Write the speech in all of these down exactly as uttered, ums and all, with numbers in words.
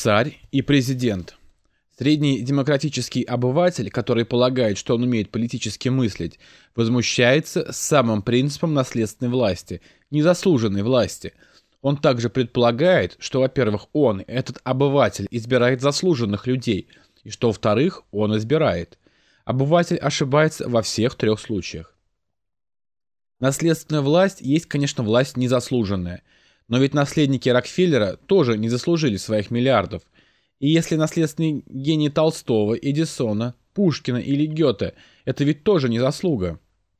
Царь и президент. Средний демократический обыватель, который полагает, что он умеет политически мыслить, возмущается самым принципом наследственной власти, незаслуженной власти. Он также предполагает, что, во-первых, он, этот обыватель, избирает заслуженных людей, и что, во-вторых, он избирает. Обыватель ошибается во всех трех случаях. Наследственная власть есть, конечно, власть незаслуженная. Но ведь наследники Рокфеллера тоже не заслужили своих миллиардов. И если наследственный гений Толстого, Эдисона, Пушкина или Гёте – это ведь тоже не заслуга.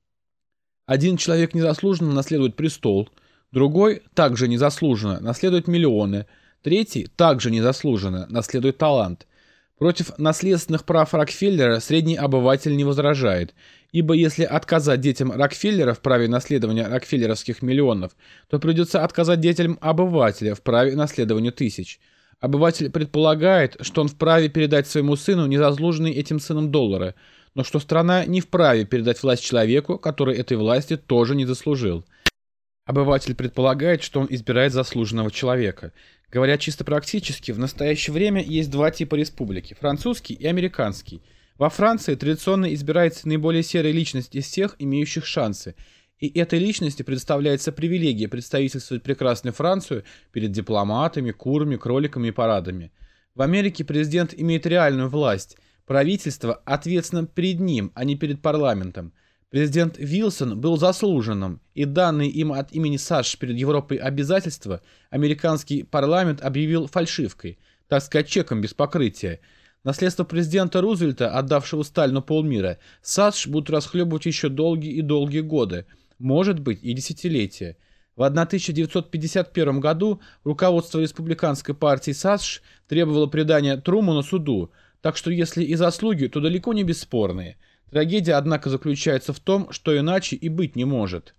Один человек незаслуженно наследует престол, другой также незаслуженно наследует миллионы, третий также незаслуженно наследует талант. Против наследственных прав Рокфеллера средний обыватель не возражает, ибо если отказать детям Рокфеллера в праве наследования рокфеллеровских миллионов, то придется отказать детям обывателя в праве наследования тысяч. Обыватель предполагает, что он вправе передать своему сыну незаслуженные этим сыном доллары, но что страна не вправе передать власть человеку, который этой власти тоже не заслужил. Обыватель предполагает, что он избирает заслуженного человека. Говоря чисто практически, в настоящее время есть два типа республики – французский и американский. Во Франции традиционно избирается наиболее серая личность из всех, имеющих шансы. И этой личности представляется привилегия представительствовать прекрасную Францию перед дипломатами, курами, кроликами и парадами. В Америке президент имеет реальную власть. Правительство ответственно перед ним, а не перед парламентом. Президент Вилсон был заслуженным, и данные им от имени САШ перед Европой обязательства американский парламент объявил фальшивкой, так сказать, чеком без покрытия. Наследство президента Рузвельта, отдавшего Сталину полмира, САШ будут расхлебывать еще долгие и долгие годы, может быть и десятилетия. В тысяча девятьсот пятьдесят первом году руководство республиканской партии САШ требовало предания Трумэна суду, так что если и заслуги, то далеко не бесспорные. Трагедия, однако, заключается в том, что иначе и быть не может.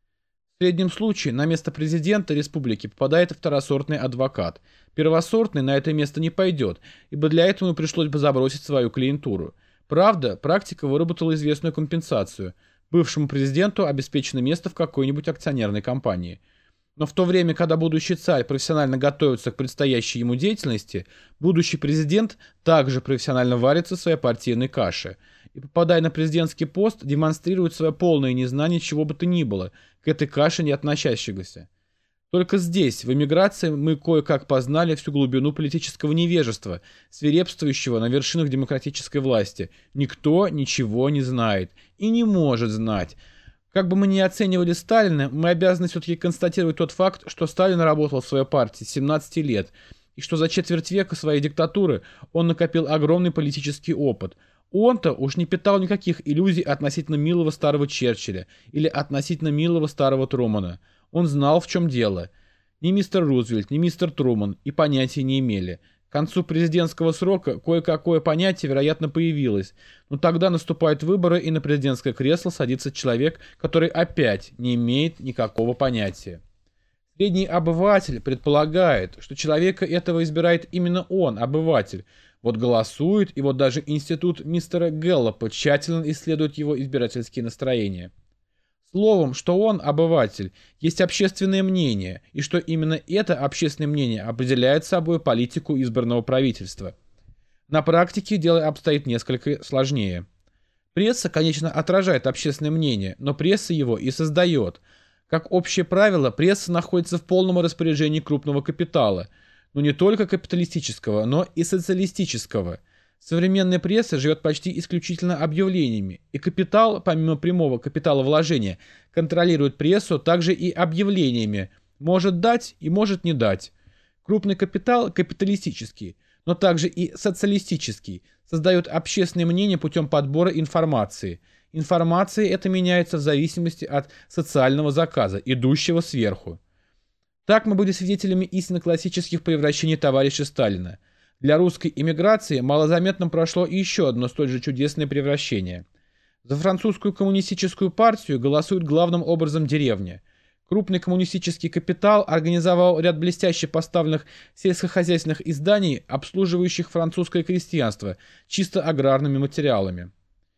В среднем случае на место президента республики попадает второсортный адвокат. Первосортный на это место не пойдет, ибо для этого ему пришлось бы забросить свою клиентуру. Правда, практика выработала известную компенсацию. Бывшему президенту обеспечено место в какой-нибудь акционерной компании. Но в то время, когда будущий царь профессионально готовится к предстоящей ему деятельности, будущий президент также профессионально варится в своей партийной каше. И, попадая на президентский пост, демонстрирует свое полное незнание чего бы то ни было, к этой каше не относящегося. Только здесь, в эмиграции, мы кое-как познали всю глубину политического невежества, свирепствующего на вершинах демократической власти. Никто ничего не знает и не может знать. Как бы мы ни оценивали Сталина, мы обязаны все-таки констатировать тот факт, что Сталин работал в своей партии с семнадцати лет, и что за четверть века своей диктатуры он накопил огромный политический опыт. Он-то уж не питал никаких иллюзий относительно милого старого Черчилля или относительно милого старого Трумэна. Он знал, в чем дело. Ни мистер Рузвельт, ни мистер Трумэн и понятия не имели. К концу президентского срока кое-какое понятие, вероятно, появилось, но тогда наступают выборы, и на президентское кресло садится человек, который опять не имеет никакого понятия. Средний обыватель предполагает, что человека этого избирает именно он, обыватель. Вот голосует, и вот даже институт мистера Гэллопа тщательно исследует его избирательские настроения. Словом, что он, обыватель, есть общественное мнение, и что именно это общественное мнение определяет собой политику избранного правительства. На практике дело обстоит несколько сложнее. Пресса, конечно, отражает общественное мнение, но пресса его и создает. Как общее правило, пресса находится в полном распоряжении крупного капитала, но не только капиталистического, но и социалистического. Современная пресса живет почти исключительно объявлениями, и капитал, помимо прямого капиталовложения, контролирует прессу также и объявлениями, может дать и может не дать. Крупный капитал, капиталистический, но также и социалистический, создает общественное мнение путем подбора информации. Информация эта меняется в зависимости от социального заказа, идущего сверху. Так мы были свидетелями истинно классических превращений товарища Сталина. Для русской эмиграции малозаметно прошло и еще одно столь же чудесное превращение. За французскую коммунистическую партию голосует главным образом деревня. Крупный коммунистический капитал организовал ряд блестяще поставленных сельскохозяйственных изданий, обслуживающих французское крестьянство чисто аграрными материалами.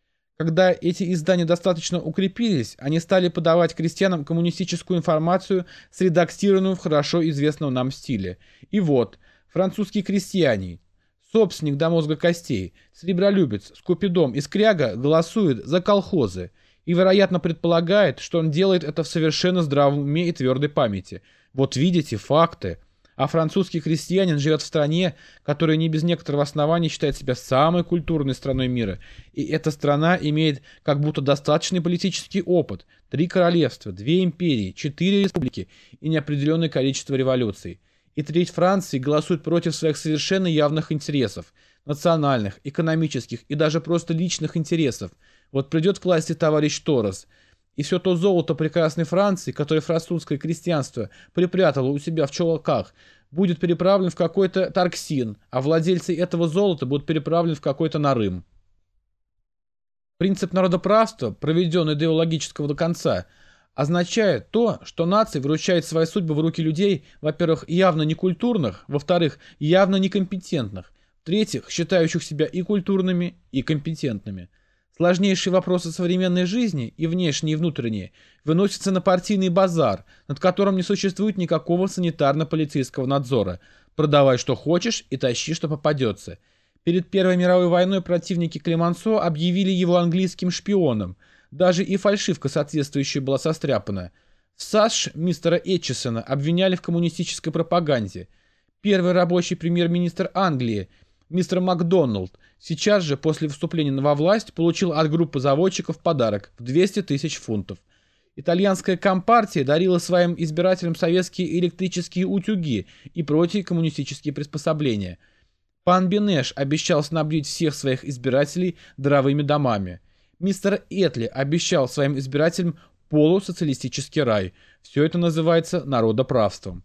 Когда эти издания достаточно укрепились, они стали подавать крестьянам коммунистическую информацию, средактированную в хорошо известном нам стиле. И вот, Французский крестьянин, собственник до мозга костей, сребролюбец, скупидом и скряга голосует за колхозы и, вероятно, предполагает, что он делает это в совершенно здравом уме и твердой памяти. Вот видите, факты. А французский крестьянин живет в стране, которая не без некоторого основания считает себя самой культурной страной мира. И эта страна имеет как будто достаточный политический опыт. Три королевства, две империи, четыре республики и неопределенное количество революций. И треть Франции голосует против своих совершенно явных интересов. Национальных, экономических и даже просто личных интересов. Вот придет к власти товарищ Торрес, и все то золото прекрасной Франции, которое французское крестьянство припрятало у себя в чулках, будет переправлен в какой-то Тарксин, а владельцы этого золота будут переправлены в какой-то Нарым. Принцип народоправства, проведенный до его логического до конца, означает то, что нация вручает свои судьбы в руки людей, во-первых, явно некультурных, во-вторых, явно некомпетентных, в-третьих, считающих себя и культурными, и компетентными. Сложнейшие вопросы современной жизни, и внешние, и внутренние, выносятся на партийный базар, над которым не существует никакого санитарно-полицейского надзора. Продавай, что хочешь, и тащи, что попадется. Перед Первой мировой войной противники Клемансо объявили его английским шпионом. Даже и фальшивка соответствующая была состряпана. САШ мистера Этчисона обвиняли в коммунистической пропаганде. Первый рабочий премьер-министр Англии, мистер Макдоналд, сейчас же после вступления во власть получил от группы заводчиков подарок в двести тысяч фунтов. Итальянская компартия дарила своим избирателям советские электрические утюги и прочие коммунистические приспособления. Пан Бенеш обещал снабдить всех своих избирателей дровыми домами. Мистер Этли обещал своим избирателям полусоциалистический рай. Все это называется народоправством.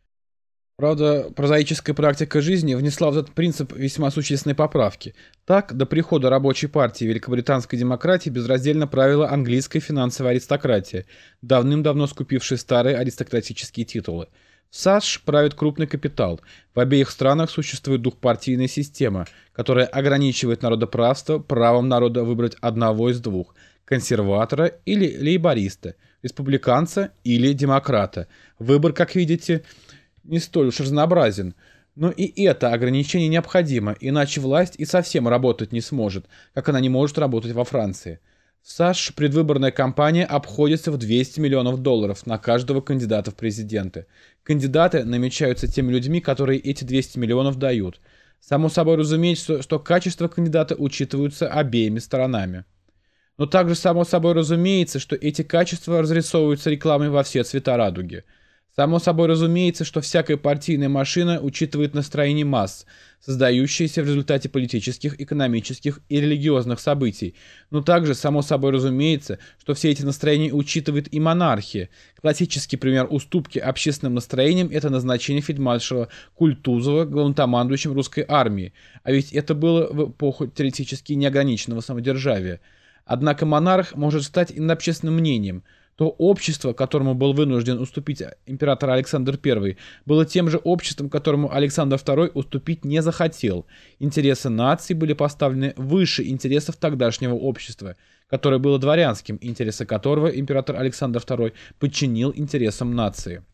Правда, прозаическая практика жизни внесла в этот принцип весьма существенные поправки. Так, до прихода рабочей партии великобританской демократии безраздельно правила английская финансовая аристократия, давным-давно скупившая старые аристократические титулы. В САШ правит крупный капитал. В обеих странах существует двухпартийная система, которая ограничивает народоправство правом народа выбрать одного из двух – консерватора или лейбориста, республиканца или демократа. Выбор, как видите, не столь уж разнообразен. Но и это ограничение необходимо, иначе власть и совсем работать не сможет, как она не может работать во Франции. В САШ предвыборная кампания обходится в двести миллионов долларов на каждого кандидата в президенты. Кандидаты намечаются теми людьми, которые эти двести миллионов дают. Само собой разумеется, что качество кандидата учитываются обеими сторонами. Но также само собой разумеется, что эти качества разрисовываются рекламой во все цвета радуги. Само собой разумеется, что всякая партийная машина учитывает настроение масс, создающиеся в результате политических, экономических и религиозных событий. Но также само собой разумеется, что все эти настроения учитывает и монархия. Классический пример уступки общественным настроениям – это назначение фельдмаршала Кутузова главнокомандующим русской армии. А ведь это было в эпоху теоретически неограниченного самодержавия. Однако монарх может стать и над общественным мнением. То общество, которому был вынужден уступить император Александр Первый, было тем же обществом, которому Александр Второй уступить не захотел. Интересы нации были поставлены выше интересов тогдашнего общества, которое было дворянским, интересы которого император Александр Второй подчинил интересам нации.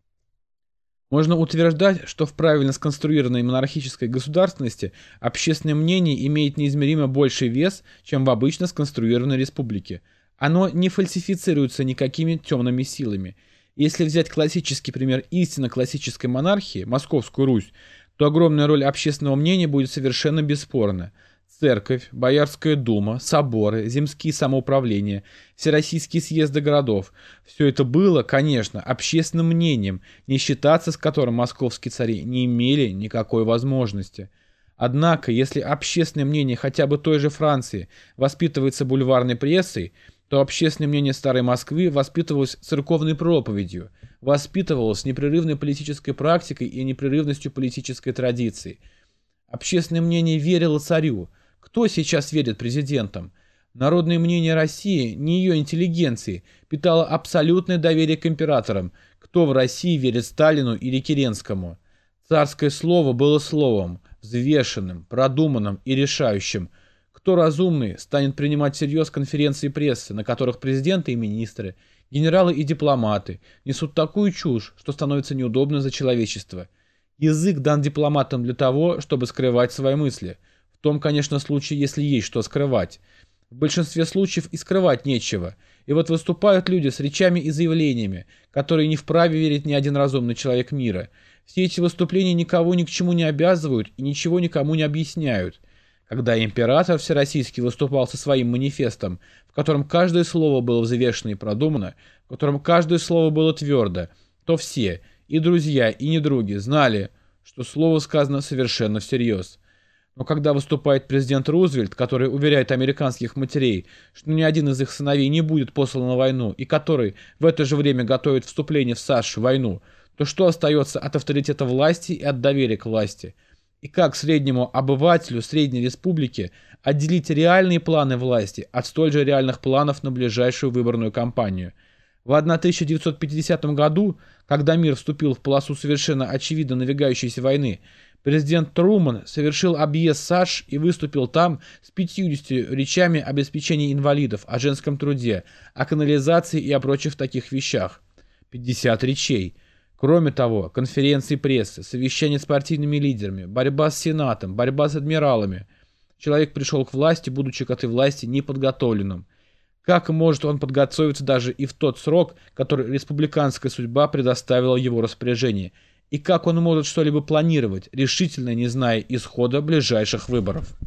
Можно утверждать, что в правильно сконструированной монархической государственности общественное мнение имеет неизмеримо больший вес, чем в обычно сконструированной республике. Оно не фальсифицируется никакими темными силами. Если взять классический пример истинно классической монархии, Московскую Русь, то огромная роль общественного мнения будет совершенно бесспорна. Церковь, Боярская дума, соборы, земские самоуправления, всероссийские съезды городов – все это было, конечно, общественным мнением, не считаться с которым московские цари не имели никакой возможности. Однако, если общественное мнение хотя бы той же Франции воспитывается бульварной прессой, то общественное мнение Старой Москвы воспитывалось церковной проповедью, воспитывалось непрерывной политической практикой и непрерывностью политической традиции. Общественное мнение верило царю. Кто сейчас верит президентам? Народное мнение России, не ее интеллигенции, питало абсолютное доверие к императорам. Кто в России верит Сталину или Керенскому? Царское слово было словом, взвешенным, продуманным и решающим. Кто разумный станет принимать всерьез конференции прессы, на которых президенты и министры, генералы и дипломаты несут такую чушь, что становится неудобно за человечество? Язык дан дипломатам для того, чтобы скрывать свои мысли. В том, конечно, случае, если есть что скрывать. В большинстве случаев и скрывать нечего. И вот выступают люди с речами и заявлениями, которые не вправе верить ни один разумный человек мира. Все эти выступления никого ни к чему не обязывают и ничего никому не объясняют. Когда император Всероссийский выступал со своим манифестом, в котором каждое слово было взвешено и продумано, в котором каждое слово было твердо, то все, и друзья, и недруги, знали, что слово сказано совершенно всерьез. Но когда выступает президент Рузвельт, который уверяет американских матерей, что ни один из их сыновей не будет послан на войну, и который в это же время готовит вступление в САШ войну, то что остается от авторитета власти и от доверия к власти? И как среднему обывателю средней республики отделить реальные планы власти от столь же реальных планов на ближайшую выборную кампанию? В тысяча девятьсот пятидесятом году, когда мир вступил в полосу совершенно очевидно надвигающейся войны, президент Трумэн совершил объезд САШ и выступил там с пятьюдесятью речами об обеспечении инвалидов, о женском труде, о канализации и о прочих таких вещах. пятьдесят речей. Кроме того, конференции прессы, совещания с партийными лидерами, борьба с Сенатом, борьба с адмиралами. Человек пришел к власти, будучи к этой власти неподготовленным. Как может он подготовиться даже и в тот срок, который республиканская судьба предоставила в его распоряжение? И как он может что-либо планировать, решительно не зная исхода ближайших выборов?